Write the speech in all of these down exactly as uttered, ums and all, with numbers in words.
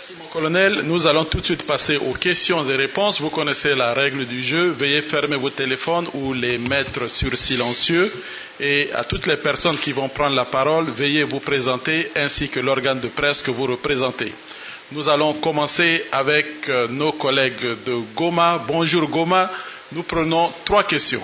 Merci mon colonel. Nous allons tout de suite passer aux questions et réponses. Vous connaissez la règle du jeu. Veuillez fermer vos téléphones ou les mettre sur silencieux. Et à toutes les personnes qui vont prendre la parole, veuillez vous présenter ainsi que l'organe de presse que vous représentez. Nous allons commencer avec nos collègues de Goma. Bonjour Goma. Nous prenons trois questions.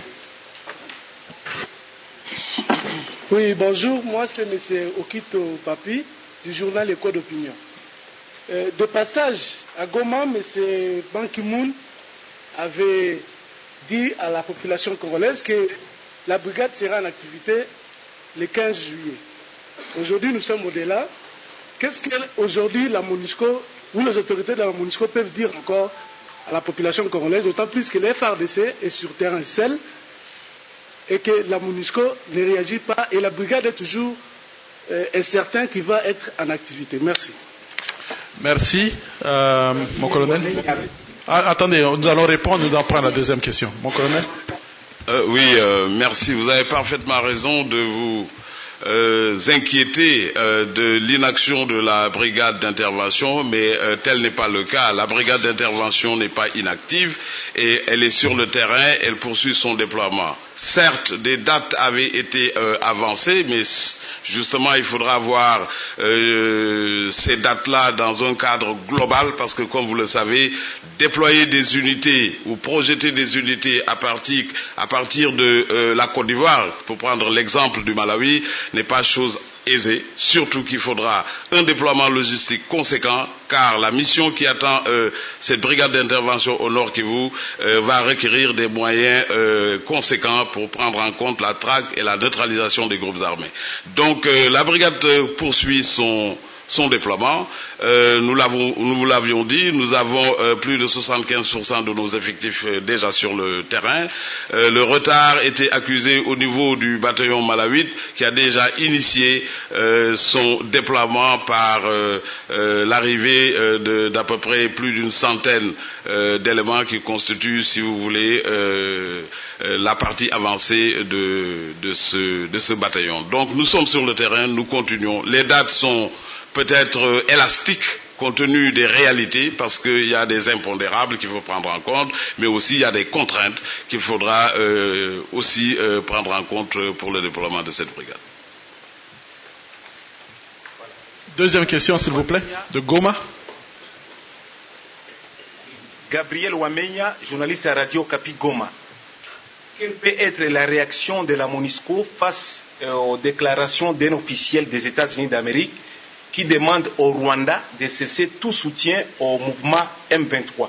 Oui, bonjour. Moi, c'est M. Okito Papi du journal Écho d'Opinion. Euh, de passage à Goma, M. Ban Ki-moon avait dit à la population congolaise que la brigade sera en activité le quinze juillet. Aujourd'hui, nous sommes au-delà. Qu'est-ce qu'aujourd'hui la MONUSCO ou les autorités de la MONUSCO peuvent dire encore à la population congolaise, d'autant plus que le F A R D C est sur terrain seul et que la MONUSCO ne réagit pas et la brigade est toujours euh, incertain qu'il va être en activité. Merci. Merci, euh, mon colonel. Ah, attendez, nous allons répondre, nous allons prendre la deuxième question. Mon colonel. Euh, oui, euh, merci. Vous avez parfaitement raison de vous euh, inquiéter euh, de l'inaction de la brigade d'intervention, mais euh, tel n'est pas le cas. La brigade d'intervention n'est pas inactive et elle est sur le terrain, elle poursuit son déploiement. Certes, des dates avaient été euh, avancées, mais justement, il faudra voir euh, ces dates-là dans un cadre global, parce que, comme vous le savez, déployer des unités ou projeter des unités à partir, à partir de euh, la Côte d'Ivoire, pour prendre l'exemple du Malawi, n'est pas chose aisée, surtout qu'il faudra un déploiement logistique conséquent, car la mission qui attend euh, cette brigade d'intervention au Nord Kivu euh, va requérir des moyens euh, conséquents pour prendre en compte la traque et la neutralisation des groupes armés. Donc euh, la brigade euh, poursuit son, son déploiement. Euh, nous, l'avons, nous vous l'avions dit, nous avons euh, plus de soixante-quinze pour cent de nos effectifs euh, déjà sur le terrain. Euh, le retard était accusé au niveau du bataillon Malawite qui a déjà initié euh, son déploiement par euh, euh, l'arrivée euh, d'à peu près plus d'une centaine euh, d'éléments qui constituent, si vous voulez, euh, euh, la partie avancée de, de, ce, de ce bataillon. Donc nous sommes sur le terrain, nous continuons. Les dates sont peut-être euh, élastique compte tenu des réalités, parce qu'il y a des impondérables qu'il faut prendre en compte, mais aussi il y a des contraintes qu'il faudra euh, aussi euh, prendre en compte pour le déploiement de cette brigade. Deuxième question, s'il vous plaît, de Goma. Gabriel Wamenya, journaliste à Radio Capi Goma. Quelle peut être la réaction de la MONUSCO face euh, aux déclarations d'un officiel des États-Unis d'Amérique qui demande au Rwanda de cesser tout soutien au mouvement M vingt-trois.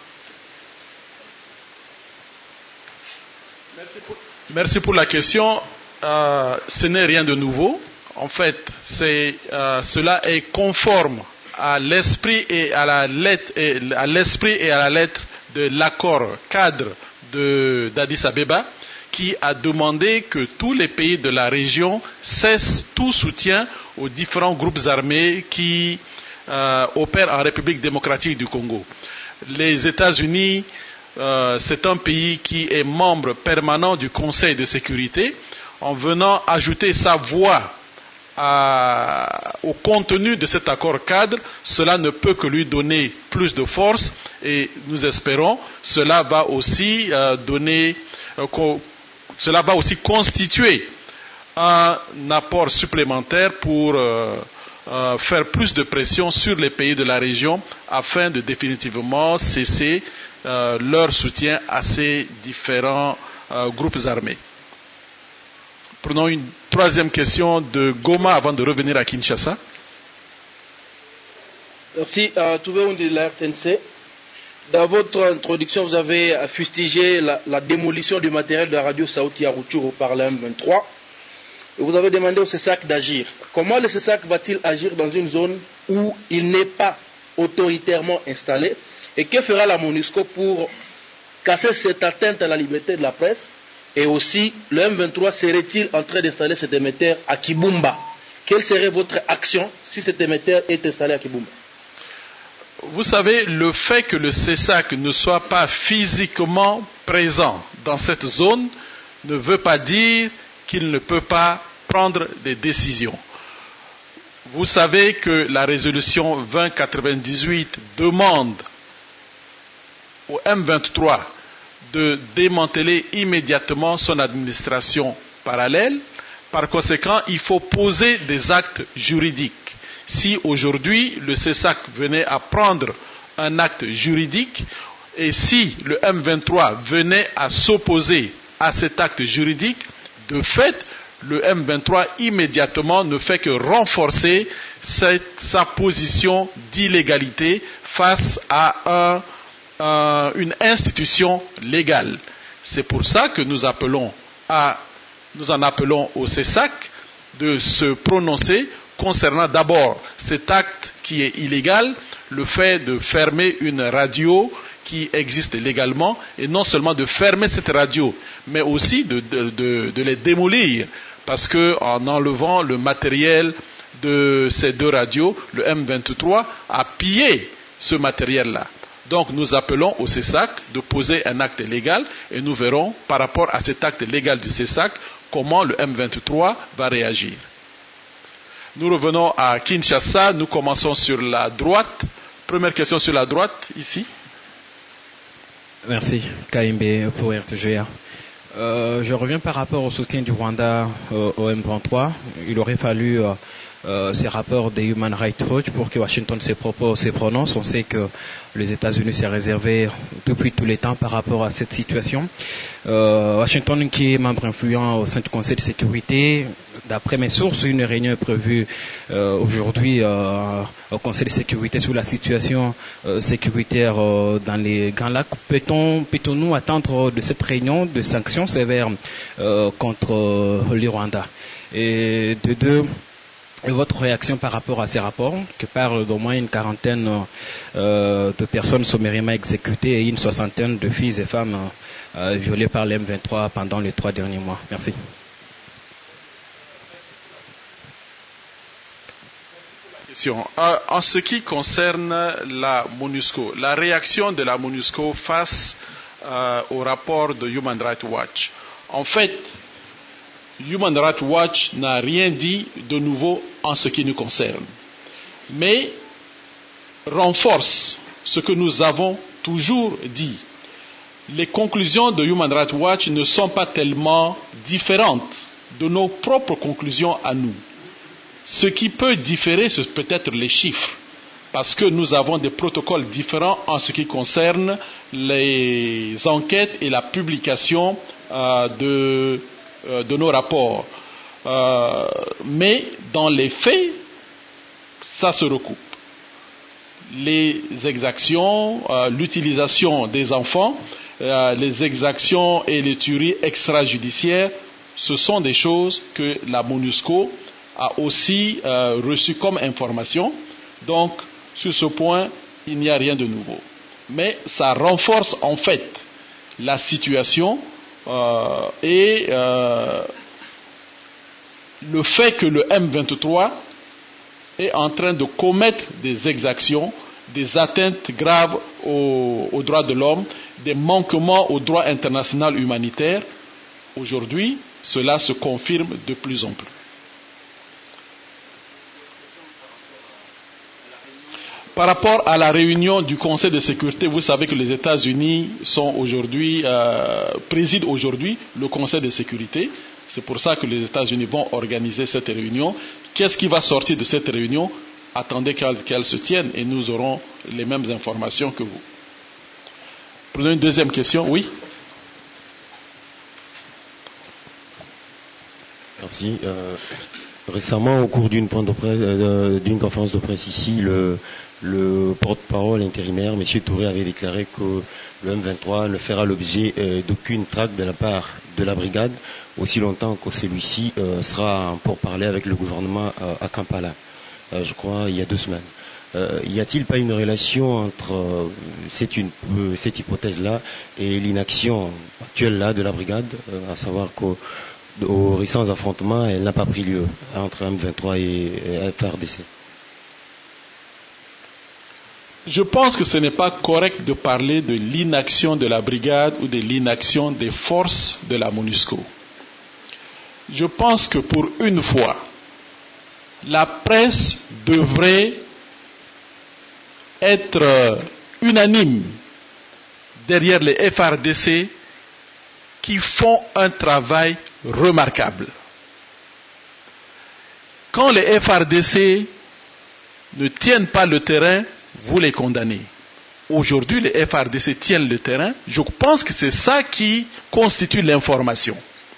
Merci pour, merci pour la question. Euh, ce n'est rien de nouveau. En fait, c'est, euh, cela est conforme à l'esprit et à la lettre et à l'esprit et à la lettre de l'accord cadre de, d'Addis Abeba, qui a demandé que tous les pays de la région cessent tout soutien aux différents groupes armés qui euh, opèrent en République démocratique du Congo. Les États-Unis, euh, c'est un pays qui est membre permanent du Conseil de sécurité. En venant ajouter sa voix à, au contenu de cet accord cadre, cela ne peut que lui donner plus de force et nous espérons cela va aussi euh, donner euh, cela va aussi constituer un apport supplémentaire pour euh, euh, faire plus de pression sur les pays de la région afin de définitivement cesser euh, leur soutien à ces différents euh, groupes armés. Prenons une troisième question de Goma avant de revenir à Kinshasa. Merci. Uh, Toubé de la R T N C. Dans votre introduction, vous avez fustigé la, la démolition du matériel de la radio Saouti à Rutshuru par la M vingt-trois. Et vous avez demandé au C E S A C d'agir. Comment le C E S A C va-t-il agir dans une zone où il n'est pas autoritairement installé? Et que fera la MONUSCO pour casser cette atteinte à la liberté de la presse? Et aussi, le M vingt-trois serait-il en train d'installer cet émetteur à Kibumba? Quelle serait votre action si cet émetteur est installé à Kibumba? Vous savez, le fait que le C E S A C ne soit pas physiquement présent dans cette zone ne veut pas dire qu'il ne peut pas prendre des décisions. vous savez que la résolution vingt quatre-vingt-dix-huit demande au M vingt-trois de démanteler immédiatement son administration parallèle. Par conséquent, il faut poser des actes juridiques. Si aujourd'hui le C E S A C venait à prendre un acte juridique et si le M vingt-trois venait à s'opposer à cet acte juridique, de fait, le M vingt-trois immédiatement ne fait que renforcer cette, sa position d'illégalité face à un, un, une institution légale. C'est pour ça que nous appelons à, nous en appelons au C E S A C de se prononcer concernant d'abord cet acte qui est illégal, le fait de fermer une radio qui existe légalement, et non seulement de fermer cette radio, mais aussi de, de, de, de les démolir, parce qu'en enlevant le matériel de ces deux radios, le M vingt-trois a pillé ce matériel-là. Donc nous appelons au C E S A C de poser un acte légal, et nous verrons par rapport à cet acte légal du C E S A C comment le M vingt-trois va réagir. Nous revenons à Kinshasa, nous commençons sur la droite. Première question sur la droite, ici. Merci, K M B pour R T G A. Euh, je reviens par rapport au soutien du Rwanda euh, au M vingt-trois. Il aurait fallu euh, euh, ces rapports des Human Rights Watch pour que Washington se, propose, se prononce. On sait que les États-Unis s'est réservé depuis tous les temps par rapport à cette situation. Euh, Washington, qui est membre influent au sein du Conseil de sécurité, d'après mes sources, une réunion est prévue euh, aujourd'hui euh, au Conseil de sécurité sur la situation euh, sécuritaire euh, dans les Grands Lacs. Peut-on, peut-on-nous attendre de cette réunion de sanctions sévères euh, contre euh, le Rwanda? Et de deux, votre réaction par rapport à ces rapports, qui parlent d'au moins une quarantaine euh, de personnes sommairement exécutées et une soixantaine de filles et femmes euh, violées par l'M vingt-trois pendant les trois derniers mois. Merci. En ce qui concerne la MONUSCO, la réaction de la MONUSCO face euh, au rapport de Human Rights Watch. En fait, Human Rights Watch n'a rien dit de nouveau en ce qui nous concerne, mais renforce ce que nous avons toujours dit. Les conclusions de Human Rights Watch ne sont pas tellement différentes de nos propres conclusions à nous. Ce qui peut différer, c'est peut-être les chiffres, parce que nous avons des protocoles différents en ce qui concerne les enquêtes et la publication euh, de, euh, de nos rapports. Euh, mais dans les faits, ça se recoupe. Les exactions, euh, l'utilisation des enfants, euh, les exactions et les tueries extrajudiciaires, ce sont des choses que la MONUSCO a aussi euh, reçu comme information. Donc, sur ce point, il n'y a rien de nouveau. Mais ça renforce en fait la situation euh, et euh, le fait que le M vingt-trois est en train de commettre des exactions, des atteintes graves aux, aux droits de l'homme, des manquements au droit international humanitaire. Aujourd'hui, cela se confirme de plus en plus. Par rapport à la réunion du Conseil de sécurité, vous savez que les États-Unis sont aujourd'hui, euh, président aujourd'hui le Conseil de sécurité. C'est pour ça que les États-Unis vont organiser cette réunion. Qu'est-ce qui va sortir de cette réunion? Attendez qu'elle, qu'elle se tienne et nous aurons les mêmes informations que vous. Prenons une deuxième question. Oui. Merci. Euh, récemment, au cours d'une, euh, d'une conférence de presse ici, le, le porte-parole intérimaire, M. Touré, avait déclaré que le M vingt-trois ne fera l'objet euh, d'aucune traque de la part de la brigade, aussi longtemps que celui-ci euh, sera pour parler avec le gouvernement euh, à Kampala, euh, je crois, il y a deux semaines. Euh, y a-t-il pas une relation entre euh, cette, une, euh, cette hypothèse-là et l'inaction actuelle-là de la brigade, euh, à savoir qu'aux aux récents affrontements, elle n'a pas pris lieu entre M vingt-trois et, et F R D C? Je pense que ce n'est pas correct de parler de l'inaction de la brigade ou de l'inaction des forces de la MONUSCO. Je pense que pour une fois, la presse devrait être unanime derrière les F R D C qui font un travail remarquable. Quand les F R D C ne tiennent pas le terrain, vous les condamnez. Aujourd'hui, les F R D C tiennent le terrain. Je pense que c'est ça qui constitue l'information.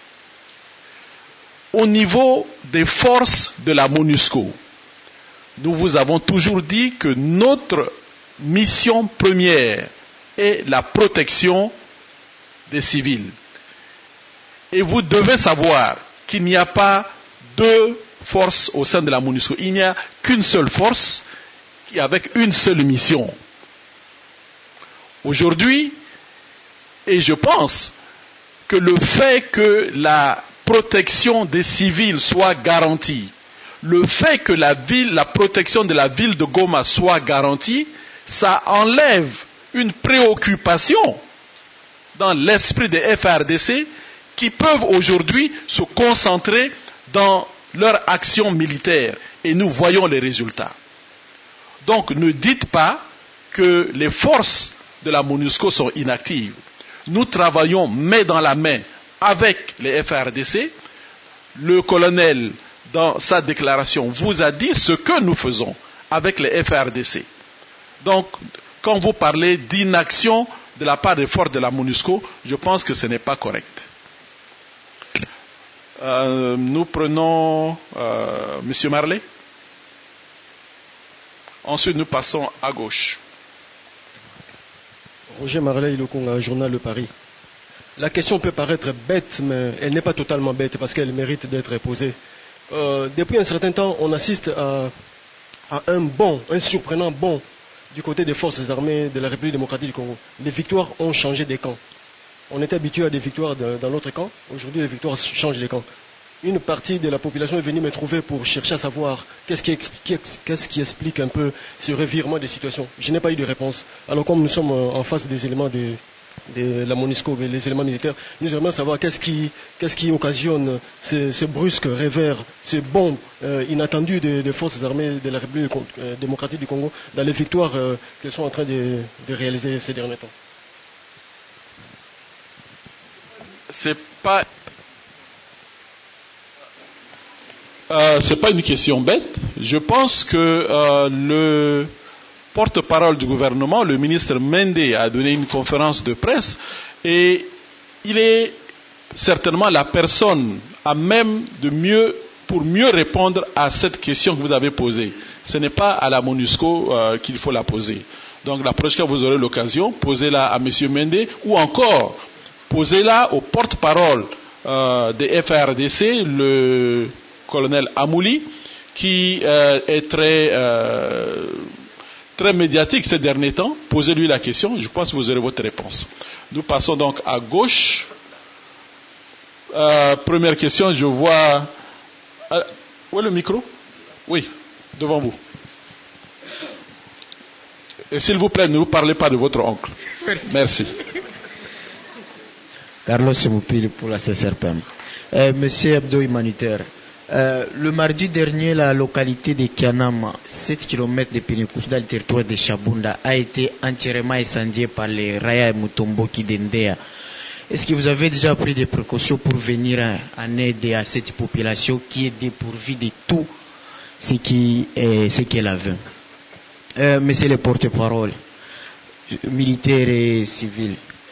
Au niveau des forces de la MONUSCO, nous vous avons toujours dit que notre mission première est la protection des civils. Et vous devez savoir qu'il n'y a pas deux forces au sein de la MONUSCO. Il n'y a qu'une seule force qui avec une seule mission. Aujourd'hui, et je pense que le fait que la protection des civils soit garantie, le fait que la ville, la protection de la ville de Goma soit garantie, ça enlève une préoccupation dans l'esprit des F R D C qui peuvent aujourd'hui se concentrer dans leur action militaire. Et nous voyons les résultats. Donc ne dites pas que les forces de la MONUSCO sont inactives. Nous travaillons main dans la main avec les F R D C. Le colonel, dans sa déclaration, vous a dit ce que nous faisons avec les F R D C. Donc, quand vous parlez d'inaction de la part des forces de la MONUSCO, je pense que ce n'est pas correct. Euh, nous prenons euh, M. Marley. Ensuite, nous passons à gauche. Roger Marley, Le Congo, Journal Le Paris. La question peut paraître bête, mais elle n'est pas totalement bête parce qu'elle mérite d'être posée. Euh, depuis un certain temps, on assiste à, à un bond, un surprenant bond du côté des forces armées de la République démocratique du Congo. Les victoires ont changé des camps. On était habitué à des victoires de, dans l'autre camp. Aujourd'hui, les victoires changent les camps. Une partie de la population est venue me trouver pour chercher à savoir qu'est-ce qui explique, qu'est-ce qui explique un peu ce revirement des situations. Je n'ai pas eu de réponse. Alors comme nous sommes en face des éléments de, de la MONUSCO, les éléments militaires, nous aimerions savoir qu'est-ce qui, qu'est-ce qui occasionne ces, ces brusques revers, ces bombes euh, inattendues des, des forces armées de la République euh, démocratique du Congo dans les victoires euh, qu'elles sont en train de, de réaliser ces derniers temps. C'est pas euh, c'est pas une question bête. Je pense que euh, le porte-parole du gouvernement, le ministre Mende, a donné une conférence de presse et il est certainement la personne à même de mieux pour mieux répondre à cette question que vous avez posée. Ce n'est pas à la MONUSCO euh, qu'il faut la poser. Donc la prochaine fois vous aurez l'occasion, posez-la à M. Mende ou encore posez-la au porte-parole euh, des F R D C, le colonel Amouli, qui euh, est très, euh, très médiatique ces derniers temps. Posez-lui la question, je pense que vous aurez votre réponse. Nous passons donc à gauche. Euh, première question, je vois... Euh, où est le micro? Oui, devant vous. Et s'il vous plaît, ne vous parlez pas de votre oncle. Merci. Merci. Carlos Moupili pour la C S R P M. Euh, Monsieur Hebdo Humanitaire, euh, le mardi dernier, la localité de Kianama, sept kilomètres de Pénékous, dans le territoire de Chabunda, a été entièrement incendiée par les Raya et Mutomboki d'Endea. Est-ce que vous avez déjà pris des précautions pour venir en aide à cette population qui est dépourvue de tout ce qui est, ce qu'elle avait? euh, Monsieur le porte-parole, militaire et civil,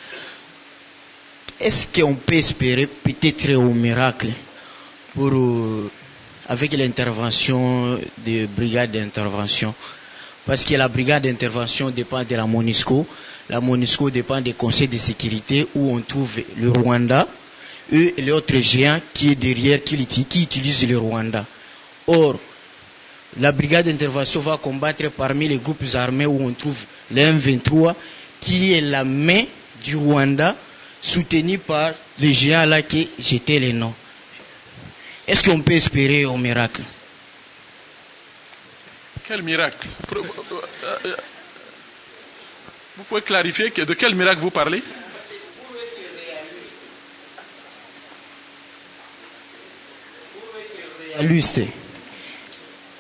est-ce qu'on peut espérer peut-être au miracle pour, euh, avec l'intervention de brigades d'intervention? Parce que la brigade d'intervention dépend de la MONUSCO. La MONUSCO dépend des conseils de sécurité où on trouve le Rwanda et l'autre géant qui est derrière, qui, qui utilise le Rwanda. Or, la brigade d'intervention va combattre parmi les groupes armés où on trouve le M vingt-trois qui est la main du Rwanda, soutenu par les géants là qui jetaient les noms. Est-ce qu'on peut espérer au miracle? Quel miracle? Vous pouvez clarifier de quel miracle vous parlez? Réaliste.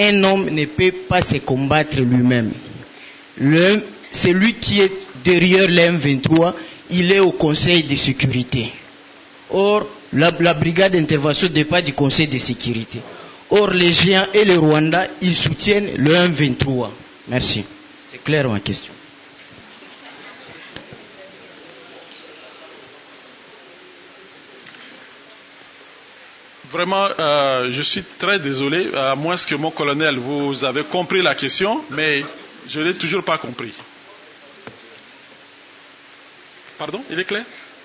un homme ne peut pas se combattre lui-même. Le, celui qui est derrière le M vingt-trois, il est au Conseil de sécurité. Or, la, la brigade d'intervention dépend du Conseil de sécurité. Or, les géants et le Rwanda, ils soutiennent le M vingt-trois. Merci. C'est clair ma question. Vraiment, euh, je suis très désolé, à moins que mon colonel, vous avez compris la question, mais je ne l'ai toujours pas compris. Pardon, il est clair?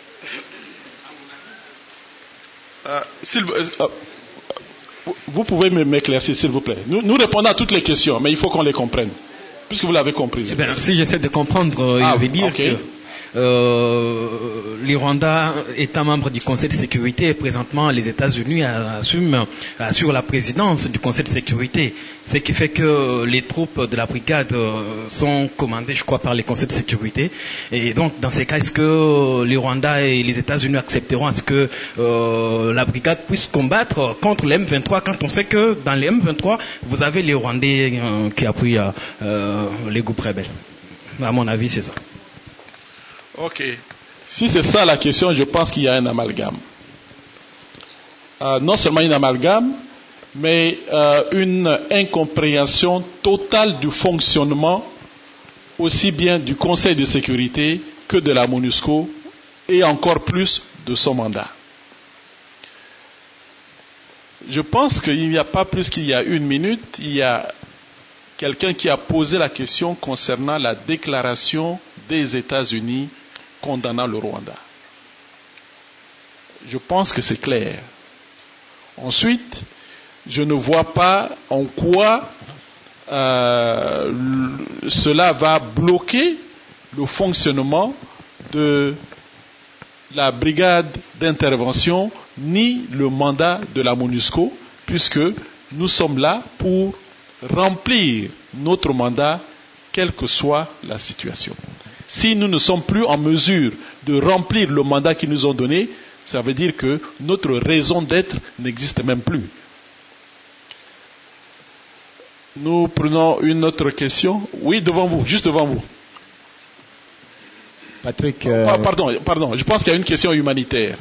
euh, euh, Vous pouvez m'éclaircir, s'il vous plaît. Nous, nous répondons à toutes les questions, mais il faut qu'on les comprenne, puisque vous l'avez compris. Eh bien, si j'essaie de comprendre, ah, il veut dire okay. que Euh, le Rwanda, État membre du Conseil de sécurité, et présentement les États-Unis assument, assurent la présidence du Conseil de sécurité, ce qui fait que les troupes de la brigade sont commandées, je crois, par les Conseils de sécurité. Et donc, dans ces cas, est-ce que le Rwanda et les États-Unis accepteront à ce que euh, la brigade puisse combattre contre les M vingt-trois, quand on sait que dans les M vingt-trois, vous avez les Rwandais euh, qui appuient euh, les groupes rebelles? À mon avis, c'est ça. Ok. Si c'est ça la question, je pense qu'il y a un amalgame. Euh, non seulement un amalgame, mais euh, une incompréhension totale du fonctionnement aussi bien du Conseil de sécurité que de la MONUSCO et encore plus de son mandat. Je pense qu'il n'y a pas plus qu'il y a une minute, il y a quelqu'un qui a posé la question concernant la déclaration des États-Unis condamnant le Rwanda. Je pense que c'est clair. Ensuite, je ne vois pas en quoi euh, cela va bloquer le fonctionnement de la brigade d'intervention ni le mandat de la MONUSCO, puisque nous sommes là pour remplir notre mandat, quelle que soit la situation. Si nous ne sommes plus en mesure de remplir le mandat qu'ils nous ont donné, ça veut dire que notre raison d'être n'existe même plus. Nous prenons une autre question. Oui, devant vous, juste devant vous. Patrick. Euh... Ah, pardon, pardon, je pense qu'il y a une question humanitaire.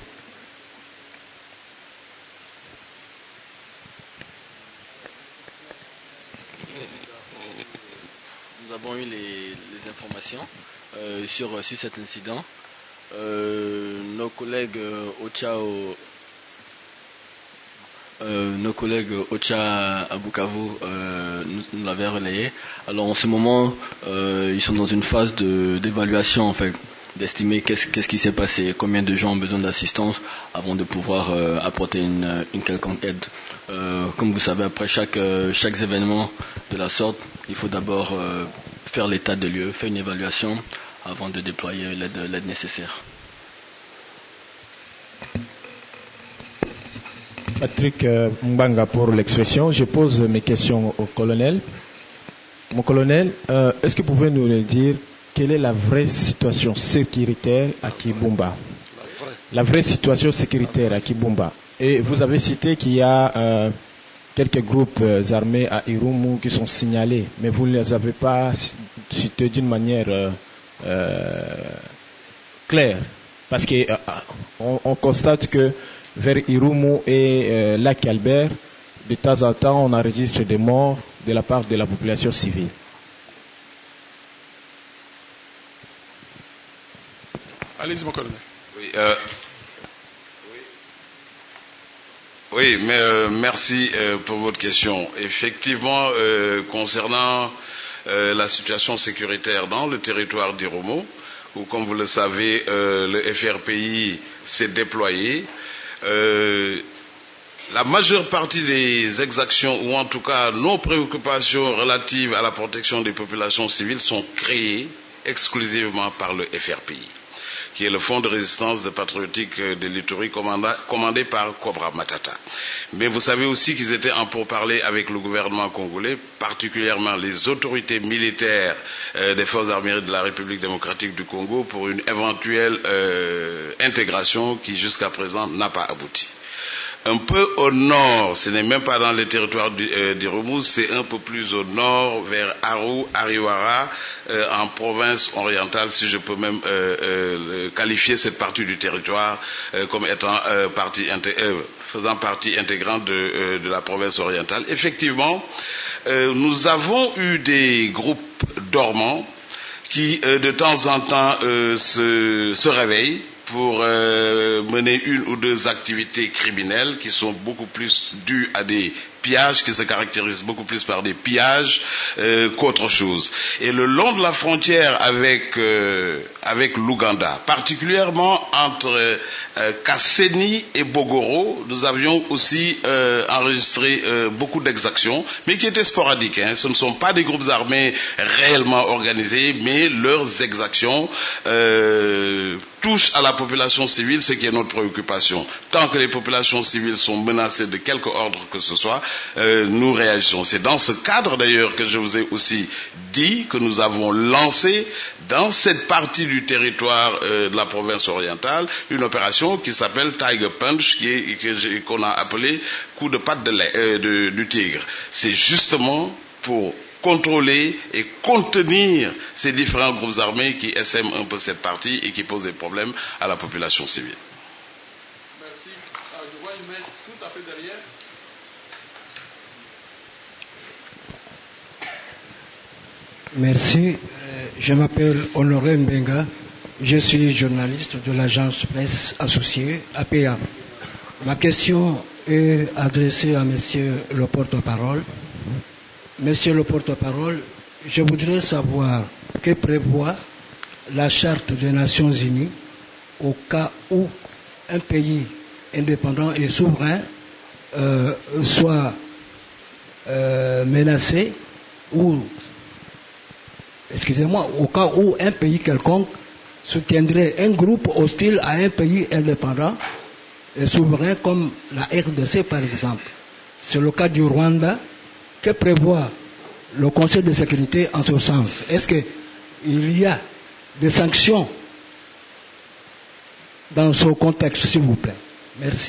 Nous avons eu les, les informations euh, sur, sur cet incident. Euh, nos collègues euh, OCHA au, euh, nos collègues OCHA à Bukavu euh, nous, nous l'avaient relayé. Alors en ce moment, euh, ils sont dans une phase de, d'évaluation en fait, d'estimer qu'est-ce, qu'est-ce qui s'est passé, combien de gens ont besoin d'assistance avant de pouvoir euh, apporter une, une quelconque aide. Euh, comme vous savez, après chaque, euh, chaque événement de la sorte, il faut d'abord euh, faire l'état des lieux, faire une évaluation avant de déployer l'aide, l'aide nécessaire. Patrick euh, Mbanga pour l'expression. Je pose mes questions au colonel. Mon colonel, euh, est-ce que vous pouvez nous le dire, quelle est la vraie situation sécuritaire à Kibumba? La vraie situation sécuritaire à Kibumba. Et vous avez cité qu'il y a euh, quelques groupes euh, armés à Irumu qui sont signalés, mais vous ne les avez pas cités d'une manière euh, euh, claire. Parce qu'on euh, on constate que vers Irumu et euh, Lac Albert, de temps en temps, on enregistre des morts de la part de la population civile. Allez-y, mon colonel. Oui, euh, oui mais euh, merci euh, pour votre question. Effectivement, euh, concernant euh, la situation sécuritaire dans le territoire d'Irumu, où, comme vous le savez, euh, le F R P I s'est déployé, euh, la majeure partie des exactions, ou en tout cas nos préoccupations relatives à la protection des populations civiles, sont créées exclusivement par le F R P I, qui est le Fonds de résistance de patriotique de l'Ituri commandé par Cobra Matata. Mais vous savez aussi qu'ils étaient en pourparlers avec le gouvernement congolais, particulièrement les autorités militaires euh, des forces armées de la République démocratique du Congo, pour une éventuelle euh, intégration qui jusqu'à présent n'a pas abouti. un peu au nord, ce n'est même pas dans les territoires du, euh, d'Irumu, c'est un peu plus au nord, vers Aru, Ariwara, euh, en province orientale, si je peux même euh, euh, qualifier cette partie du territoire euh, comme étant euh, partie inté- euh, faisant partie intégrante de, euh, de la province orientale. Effectivement, euh, nous avons eu des groupes dormants qui, euh, de temps en temps, euh, se, se réveillent pour euh, mener une ou deux activités criminelles qui sont beaucoup plus dues à des pillages, qui se caractérisent beaucoup plus par des pillages euh, qu'autre chose. Et le long de la frontière avec, euh, avec l'Ouganda, particulièrement entre euh, Kasseni et Bogoro, nous avions aussi euh, enregistré euh, beaucoup d'exactions, mais qui étaient sporadiques. Hein. Ce ne sont pas des groupes armés réellement organisés, mais leurs exactions euh, touchent à la population civile, ce qui est notre préoccupation. Tant que les populations civiles sont menacées de quelque ordre que ce soit, euh, nous réagissons. C'est dans ce cadre d'ailleurs que je vous ai aussi dit que nous avons lancé dans cette partie du territoire euh, de la province orientale une opération qui s'appelle Tiger Punch, qui est, que j'ai, qu'on a appelé coup de patte de lait, euh, de, du tigre. C'est justement pour contrôler et contenir ces différents groupes armés qui essaiment un peu cette partie et qui posent des problèmes à la population civile. Merci. Alors, je vois une main tout à fait derrière. Merci. Euh, je m'appelle Honoré Mbenga. Je suis journaliste de l'agence presse associée A P A. Ma question est adressée à monsieur le porte-parole. Monsieur le porte-parole, je voudrais savoir que prévoit la Charte des Nations Unies au cas où un pays indépendant et souverain euh, soit euh, menacé ou, excusez-moi, au cas où un pays quelconque soutiendrait un groupe hostile à un pays indépendant et souverain comme la R D C par exemple. C'est le cas du Rwanda. Que prévoit le Conseil de sécurité en ce sens? Est-ce qu'il y a des sanctions dans ce contexte, s'il vous plaît? Merci.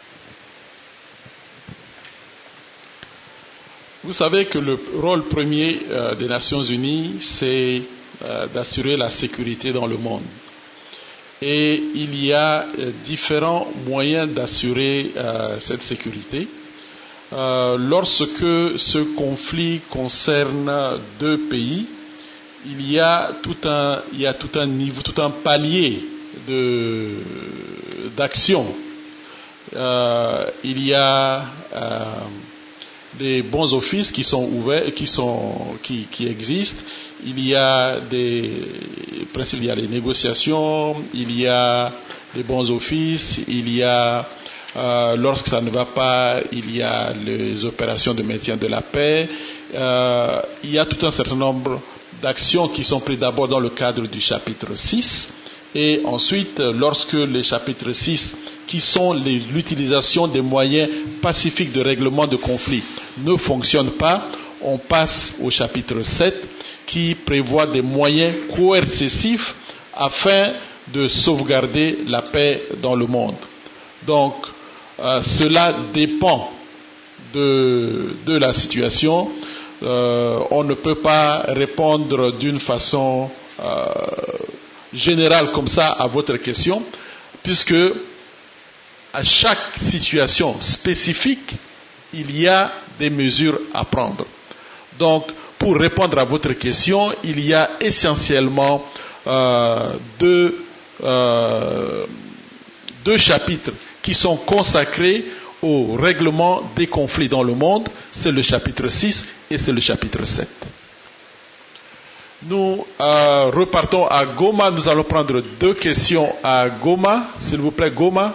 Vous savez que le rôle premier euh, des Nations Unies, c'est euh, d'assurer la sécurité dans le monde. Et il y a euh, différents moyens d'assurer euh, cette sécurité. Euh, lorsque ce conflit concerne deux pays, il y a tout un, il y a tout un niveau, tout un palier de, d'action. Euh, il y a euh, des bons offices qui sont ouverts, qui sont, qui, qui existent. Il y a des, il y a des négociations, il y a des bons offices, il y a Euh, lorsque ça ne va pas, il y a les opérations de maintien de la paix. Euh, il y a tout un certain nombre d'actions qui sont prises d'abord dans le cadre du chapitre six et ensuite, lorsque les chapitres six, qui sont les, l'utilisation des moyens pacifiques de règlement de conflits, ne fonctionnent pas, on passe au chapitre sept qui prévoit des moyens coercitifs afin de sauvegarder la paix dans le monde. Donc, Euh, cela dépend de, de la situation. Euh, on ne peut pas répondre d'une façon euh, générale comme ça à votre question, puisque à chaque situation spécifique, il y a des mesures à prendre. Donc, pour répondre à votre question, il y a essentiellement euh, deux, euh, deux chapitres qui sont consacrés au règlement des conflits dans le monde. C'est le chapitre six et c'est le chapitre sept. Nous euh, repartons à Goma. Nous allons prendre deux questions à Goma. S'il vous plaît, Goma.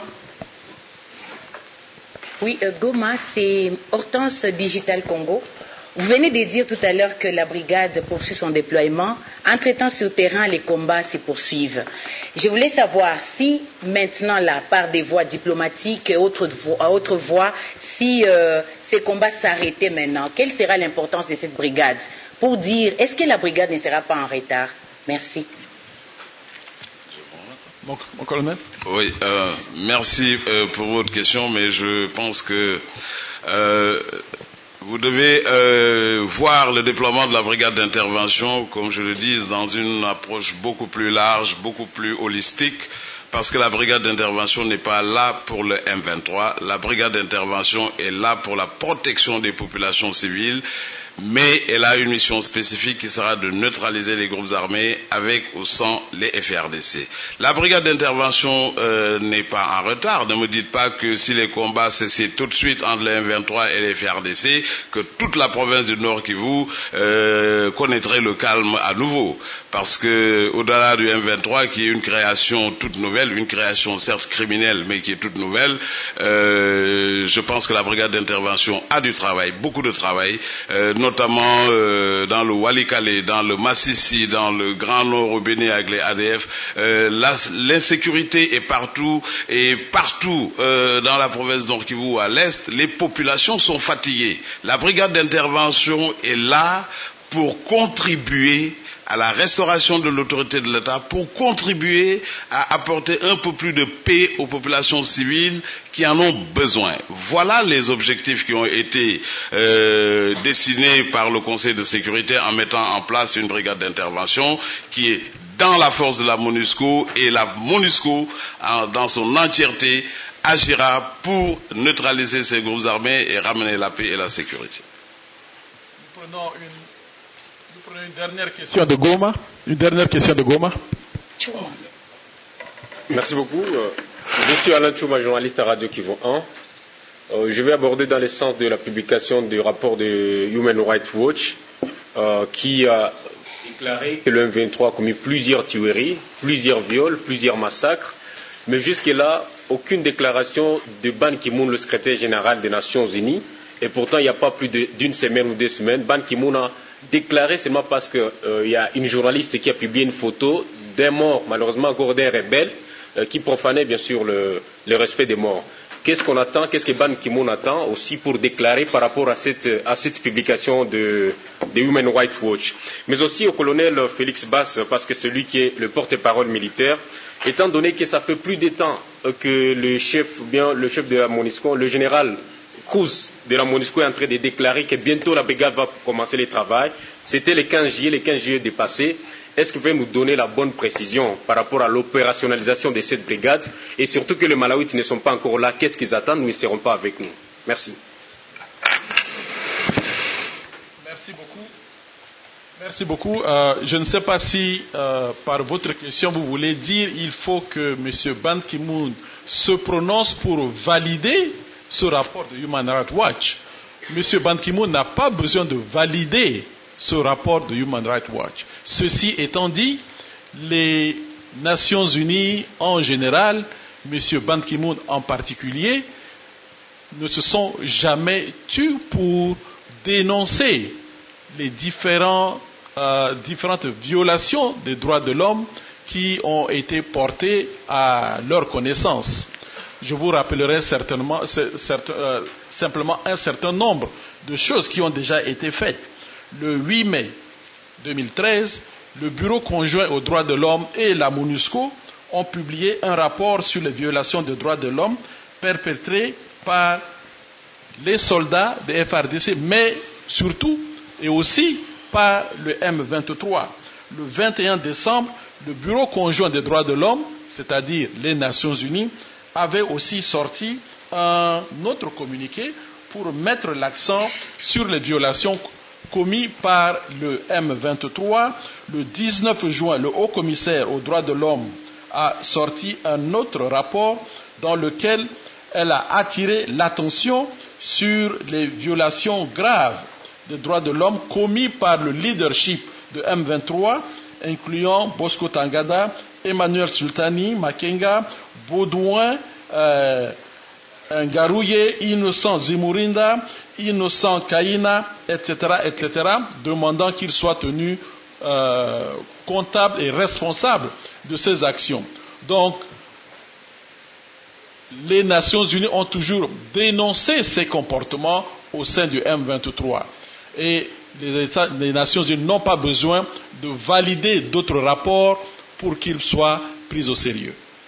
Oui, euh, Goma, c'est Hortense Digital Congo. Vous venez de dire tout à l'heure que la brigade poursuit son déploiement. Entre-temps, sur le terrain, les combats se poursuivent. Je voulais savoir si maintenant, là, par des voies diplomatiques et autres voies, autres voies si euh, ces combats s'arrêtaient maintenant, quelle sera l'importance de cette brigade? Pour dire, est-ce que la brigade ne sera pas en retard? Merci. Mon, mon colonel. Oui, euh, merci euh, pour votre question, mais je pense que euh, vous devez euh, voir le déploiement de la brigade d'intervention, comme je le dis, dans une approche beaucoup plus large, beaucoup plus holistique, parce que la brigade d'intervention n'est pas là pour le M vingt-trois. La brigade d'intervention est là pour la protection des populations civiles, mais elle a une mission spécifique qui sera de neutraliser les groupes armés avec ou sans les F A R D C. La brigade d'intervention euh, n'est pas en retard. Ne me dites pas que si les combats cessaient tout de suite entre le M vingt-trois et les F A R D C, que toute la province du Nord Kivu euh, connaîtrait le calme à nouveau. Parce que au-delà du M vingt-trois, qui est une création toute nouvelle, une création certes criminelle, mais qui est toute nouvelle, euh, je pense que la brigade d'intervention a du travail, beaucoup de travail, euh, notamment euh, dans le Walikale, dans le Massissi, dans le Grand Nord au Bénin avec les A D F. Euh, l'insécurité est partout, et partout euh, dans la province Nord Kivu à l'Est, les populations sont fatiguées. La brigade d'intervention est là pour contribuer à la restauration de l'autorité de l'État, pour contribuer à apporter un peu plus de paix aux populations civiles qui en ont besoin. Voilà les objectifs qui ont été euh, dessinés par le Conseil de sécurité en mettant en place une brigade d'intervention qui est dans la force de la MONUSCO, et la MONUSCO, en, dans son entièreté, agira pour neutraliser ces groupes armés et ramener la paix et la sécurité. Nous prenons une Nous prenons une dernière question de Goma. Une dernière question de Goma. Merci beaucoup. Je suis Alain Chouma, journaliste à Radio Kivu un. Je vais aborder dans le sens de la publication du rapport de Human Rights Watch euh, qui a déclaré que le M vingt-trois a commis plusieurs tueries, plusieurs viols, plusieurs massacres, mais jusque-là, aucune déclaration de Ban Ki-moon, le secrétaire général des Nations Unies, et pourtant il n'y a pas plus d'une semaine ou deux semaines, Ban Ki-moon a déclaré seulement parce qu'il euh, y a une journaliste qui a publié une photo d'un mort, malheureusement encore des rebelles, euh, qui profanait bien sûr le, le respect des morts. Qu'est-ce qu'on attend, qu'est-ce que Ban Ki-moon attend aussi pour déclarer par rapport à cette, à cette publication de, de Human Rights Watch, mais aussi au colonel Félix Basse, parce que c'est lui qui est le porte-parole militaire, étant donné que ça fait plus de temps que le chef, bien, le chef de la MONUSCO, le général Kouz de la MONUSCO est en train de déclarer que bientôt la brigade va commencer le travail. C'était le quinze juillet, le quinze juillet dépassé. Est-ce que vous pouvez nous donner la bonne précision par rapport à l'opérationnalisation de cette brigade, et surtout que les Malawites ne sont pas encore là, qu'est-ce qu'ils attendent? Nous ne serons pas avec nous. Merci. Merci beaucoup. Merci beaucoup. Euh, je ne sais pas si euh, par votre question vous voulez dire il faut que M. Ban Ki-moon se prononce pour valider ce rapport de Human Rights Watch. M. Ban Ki-moon n'a pas besoin de valider ce rapport de Human Rights Watch. Ceci étant dit, les Nations Unies en général, M. Ban Ki-moon en particulier, ne se sont jamais tus pour dénoncer les différents, euh, différentes violations des droits de l'homme qui ont été portées à leur connaissance. Je vous rappellerai certainement, certain, euh, simplement un certain nombre de choses qui ont déjà été faites. Le huit mai deux mille treize, le Bureau conjoint aux droits de l'homme et la MONUSCO ont publié un rapport sur les violations des droits de l'homme perpétrées par les soldats des F A R D C, mais surtout et aussi par le M vingt-trois. Le vingt et un décembre, le Bureau conjoint des droits de l'homme, c'est-à-dire les Nations Unies, avait aussi sorti un autre communiqué pour mettre l'accent sur les violations commises par le M vingt-trois. Le dix-neuf juin, le Haut Commissaire aux droits de l'homme a sorti un autre rapport dans lequel elle a attiré l'attention sur les violations graves des droits de l'homme commises par le leadership de M vingt-trois, incluant Bosco Tangada, Emmanuel Sultani, Makenga, Baudouin, euh, Ngarouye, Innocent Zimurinda, Innocent Kaina, et cetera, et cetera, demandant qu'ils soient tenus euh, comptables et responsables de ces actions. Donc, les Nations Unies ont toujours dénoncé ces comportements au sein du M vingt-trois. Et les, États, les Nations Unies n'ont pas besoin de valider d'autres rapports pour qu'ils soient pris au sérieux.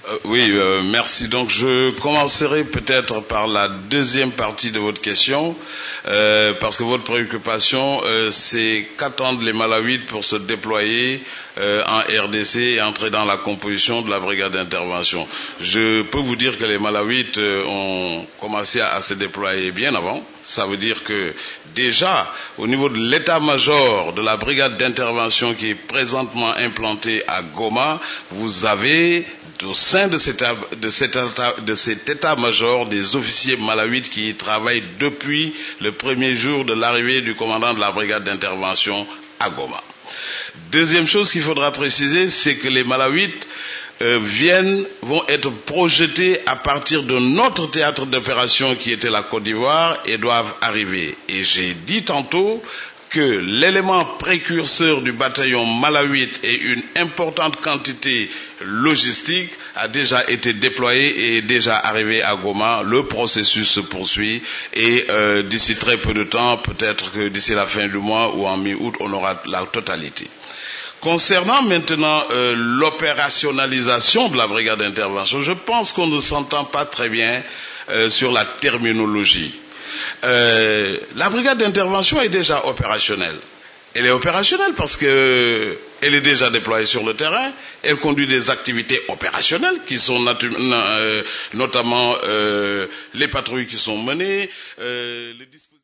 Euh, oui, euh, merci. Donc je commencerai peut-être par la deuxième partie de votre question, euh, parce que votre préoccupation, euh, c'est qu'attendent les Malawites pour se déployer euh, en R D C et entrer dans la composition de la brigade d'intervention. Je peux vous dire que les Malawites euh, ont commencé à, à se déployer bien avant. Ça veut dire que déjà, au niveau de l'état-major de la brigade d'intervention qui est présentement implantée à Goma, vous avez au sein de cet, de cet, de cet état-major des officiers malawites qui y travaillent depuis le premier jour de l'arrivée du commandant de la brigade d'intervention à Goma. Deuxième chose qu'il faudra préciser, c'est que les Malawites euh, viennent, vont être projetés à partir de notre théâtre d'opération qui était la Côte d'Ivoire et doivent arriver. Et j'ai dit tantôt que l'élément précurseur du bataillon malawite et une importante quantité logistique a déjà été déployé et est déjà arrivé à Goma. Le processus se poursuit et euh, d'ici très peu de temps, peut-être que d'ici la fin du mois ou en mi-août, on aura la totalité. Concernant maintenant euh, l'opérationnalisation de la brigade d'intervention, je pense qu'on ne s'entend pas très bien euh, sur la terminologie. Euh, la brigade d'intervention est déjà opérationnelle. Elle est opérationnelle parce qu'elle est déjà déployée sur le terrain. Elle conduit des activités opérationnelles qui sont natu- euh, notamment euh, les patrouilles qui sont menées, euh, les dispositifs.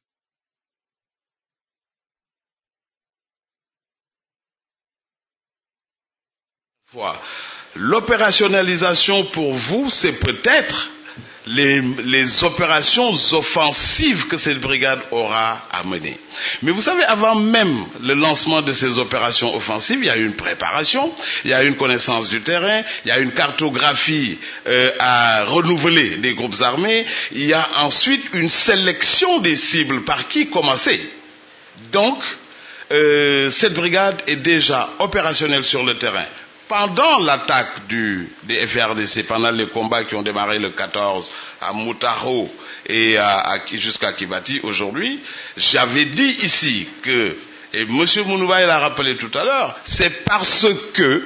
L'opérationnalisation pour vous, c'est peut-être Les, les opérations offensives que cette brigade aura à mener. Mais vous savez, avant même le lancement de ces opérations offensives, il y a une préparation, il y a une connaissance du terrain, il y a une cartographie euh, à renouveler des groupes armés, il y a ensuite une sélection des cibles, par qui commencer. Donc, euh, cette brigade est déjà opérationnelle sur le terrain. Pendant l'attaque du, des F R D C, pendant les combats qui ont démarré le quatorze à Moutaro et à, à, jusqu'à Kibati aujourd'hui, j'avais dit ici que, et M. Mounouba l'a rappelé tout à l'heure, c'est parce que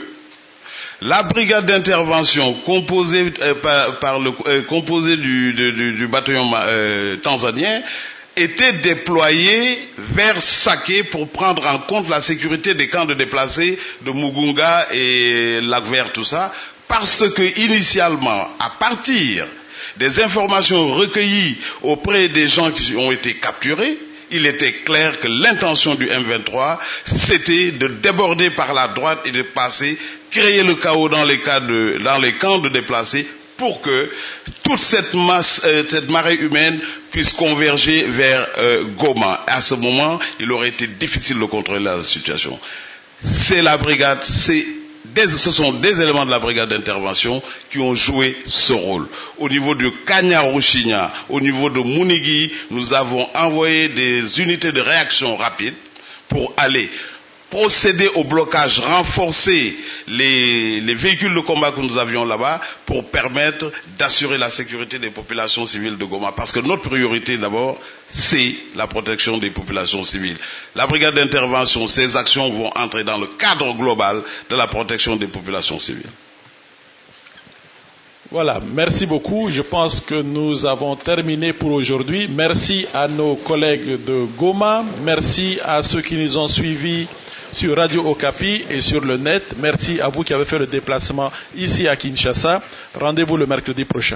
la brigade d'intervention composée, euh, par, par le, euh, composée du, du, du bataillon euh, tanzanien était déployé vers Saké pour prendre en compte la sécurité des camps de déplacés de Mugunga et Lac-Vert, tout ça, parce que initialement, à partir des informations recueillies auprès des gens qui ont été capturés, il était clair que l'intention du M vingt-trois, c'était de déborder par la droite et de passer, créer le chaos dans les, cas de, dans les camps de déplacés, pour que toute cette masse, euh, cette marée humaine puisse converger vers euh, Goma. À ce moment, il aurait été difficile de contrôler la situation. C'est la brigade, c'est des, ce sont des éléments de la brigade d'intervention qui ont joué ce rôle. Au niveau de Kanyarushinya, au niveau de Munigi, nous avons envoyé des unités de réaction rapide pour aller procéder au blocage, renforcer les, les véhicules de combat que nous avions là-bas pour permettre d'assurer la sécurité des populations civiles de Goma. Parce que notre priorité d'abord, c'est la protection des populations civiles. La brigade d'intervention, ces actions vont entrer dans le cadre global de la protection des populations civiles. Voilà, merci beaucoup. Je pense que nous avons terminé pour aujourd'hui. Merci à nos collègues de Goma. Merci à ceux qui nous ont suivis sur Radio Okapi et sur le net. Merci à vous qui avez fait le déplacement ici à Kinshasa. Rendez-vous le mercredi prochain.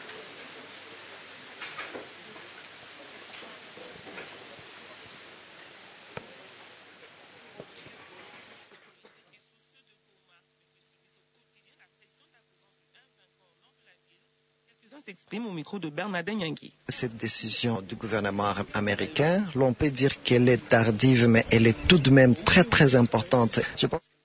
S'exprime au micro de Bernadette Nyangi. Cette décision du gouvernement américain, l'on peut dire qu'elle est tardive, mais elle est tout de même très très importante. Je pense